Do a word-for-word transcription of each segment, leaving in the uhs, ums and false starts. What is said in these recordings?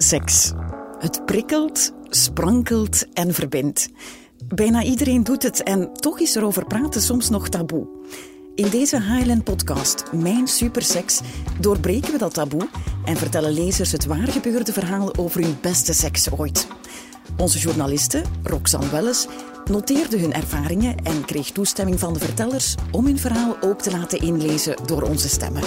Seks. Het prikkelt, sprankelt en verbindt. Bijna iedereen doet het en toch is er over praten soms nog taboe. In deze Highland-podcast, Mijn Superseks, doorbreken we dat taboe en vertellen lezers het waargebeurde verhaal over hun beste seks ooit. Onze journaliste, Roxanne Welles, noteerde hun ervaringen en kreeg toestemming van de vertellers om hun verhaal ook te laten inlezen door onze stemmen.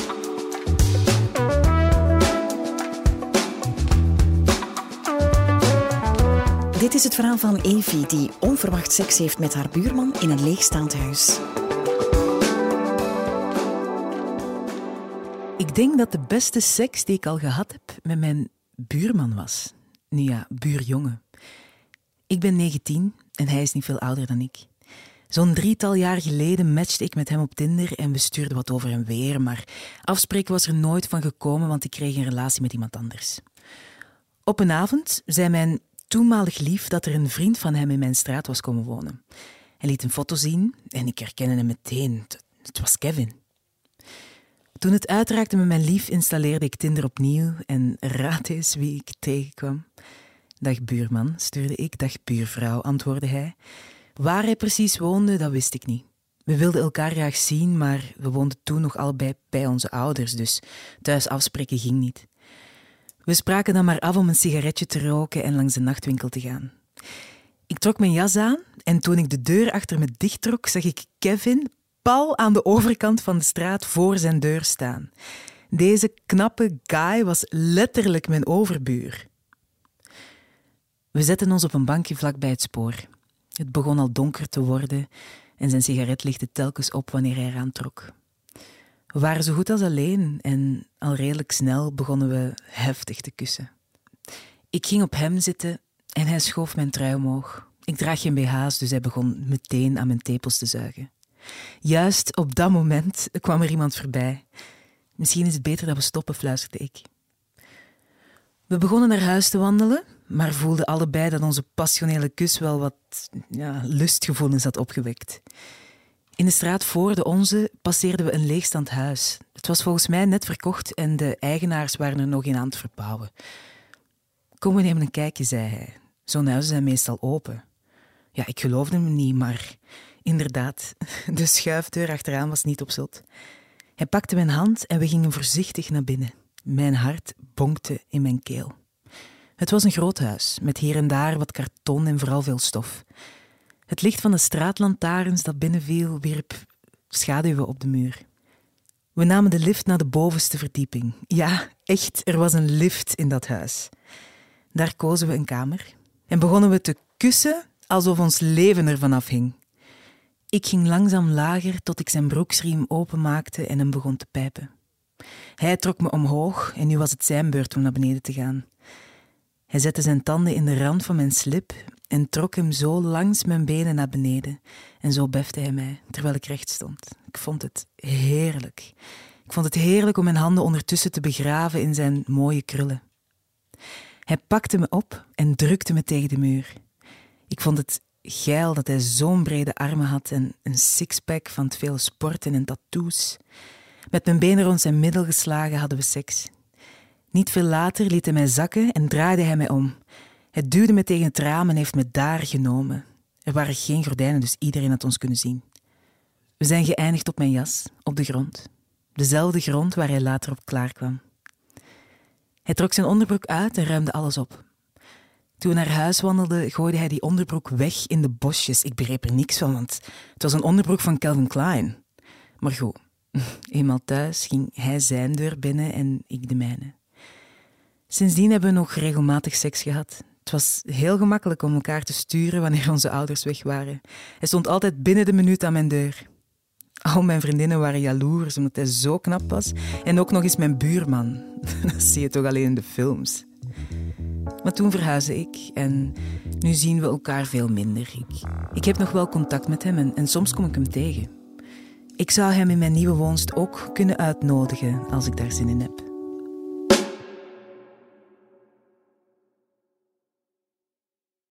Dit is het verhaal van Evie, die onverwacht seks heeft met haar buurman in een leegstaand huis. Ik denk dat de beste seks die ik al gehad heb met mijn buurman was. Nu ja, buurjongen. Ik ben negentien en hij is niet veel ouder dan ik. Zo'n drietal jaar geleden matchte ik met hem op Tinder en we stuurden wat over en weer, maar afspreken was er nooit van gekomen, want ik kreeg een relatie met iemand anders. Op een avond zei mijn toenmalig lief dat er een vriend van hem in mijn straat was komen wonen. Hij liet een foto zien en ik herkende hem meteen. Het was Kevin. Toen het uitraakte met mijn lief, installeerde ik Tinder opnieuw en raad eens wie ik tegenkwam. Dag buurman, stuurde ik. Dag buurvrouw, antwoordde hij. Waar hij precies woonde, dat wist ik niet. We wilden elkaar graag zien, maar we woonden toen nog allebei bij onze ouders, dus thuis afspreken ging niet. We spraken dan maar af om een sigaretje te roken en langs de nachtwinkel te gaan. Ik trok mijn jas aan en toen ik de deur achter me dichttrok, zag ik Kevin pal aan de overkant van de straat voor zijn deur staan. Deze knappe guy was letterlijk mijn overbuur. We zetten ons op een bankje vlak bij het spoor. Het begon al donker te worden en zijn sigaret lichtte telkens op wanneer hij eraan trok. We waren zo goed als alleen en al redelijk snel begonnen we heftig te kussen. Ik ging op hem zitten en hij schoof mijn trui omhoog. Ik draag geen B H's, dus hij begon meteen aan mijn tepels te zuigen. Juist op dat moment kwam er iemand voorbij. Misschien is het beter dat we stoppen, fluisterde ik. We begonnen naar huis te wandelen, maar voelden allebei dat onze passionele kus wel wat ja, lustgevoelens had opgewekt. In de straat voor de onze passeerden we een leegstaand huis. Het was volgens mij net verkocht en de eigenaars waren er nog in aan het verbouwen. Kom, we nemen een kijkje, zei hij. Zo'n huizen zijn meestal open. Ja, ik geloofde hem niet, maar inderdaad, de schuifdeur achteraan was niet op slot. Hij pakte mijn hand en we gingen voorzichtig naar binnen. Mijn hart bonkte in mijn keel. Het was een groot huis, met hier en daar wat karton en vooral veel stof. Het licht van de straatlantaarns dat binnenviel wierp schaduwen op de muur. We namen de lift naar de bovenste verdieping. Ja, echt, er was een lift in dat huis. Daar kozen we een kamer en begonnen we te kussen alsof ons leven ervan afhing. Ik ging langzaam lager tot ik zijn broeksriem openmaakte en hem begon te pijpen. Hij trok me omhoog en nu was het zijn beurt om naar beneden te gaan. Hij zette zijn tanden in de rand van mijn slip en trok hem zo langs mijn benen naar beneden. En zo befte hij mij, terwijl ik recht stond. Ik vond het heerlijk. Ik vond het heerlijk om mijn handen ondertussen te begraven in zijn mooie krullen. Hij pakte me op en drukte me tegen de muur. Ik vond het geil dat hij zo'n brede armen had en een sixpack van het vele sporten en tattoos. Met mijn benen rond zijn middel geslagen hadden we seks. Niet veel later liet hij mij zakken en draaide hij mij om. Hij duwde me tegen het raam en heeft me daar genomen. Er waren geen gordijnen, dus iedereen had ons kunnen zien. We zijn geëindigd op mijn jas, op de grond. Dezelfde grond waar hij later op klaarkwam. Hij trok zijn onderbroek uit en ruimde alles op. Toen we naar huis wandelden, gooide hij die onderbroek weg in de bosjes. Ik begreep er niks van, want het was een onderbroek van Calvin Klein. Maar goed, eenmaal thuis ging hij zijn deur binnen en ik de mijne. Sindsdien hebben we nog regelmatig seks gehad. Het was heel gemakkelijk om elkaar te sturen wanneer onze ouders weg waren. Hij stond altijd binnen de minuut aan mijn deur. Al mijn vriendinnen waren jaloers omdat hij zo knap was. En ook nog eens mijn buurman. Dat zie je toch alleen in de films. Maar toen verhuisde ik en nu zien we elkaar veel minder. Ik, ik heb nog wel contact met hem en, en soms kom ik hem tegen. Ik zou hem in mijn nieuwe woonst ook kunnen uitnodigen als ik daar zin in heb.